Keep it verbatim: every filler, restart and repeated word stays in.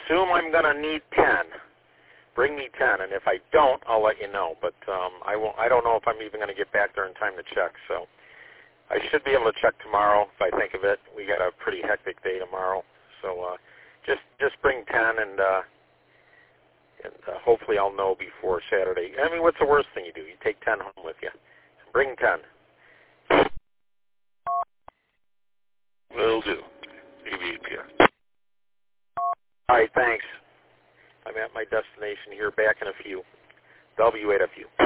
assume I'm going to need ten. Bring me ten, and if I don't, I'll let you know. But um, I won't. I don't know if I'm even going to get back there in time to check. So I should be able to check tomorrow if I think of it. We got a pretty hectic day tomorrow, so uh, just just bring ten, and uh, and uh, hopefully I'll know before Saturday. I mean, what's the worst thing you do? You take ten home with you. Bring ten. Will do. A V P S. All right, thanks. I'm at my destination here, back in a few. W eight a few.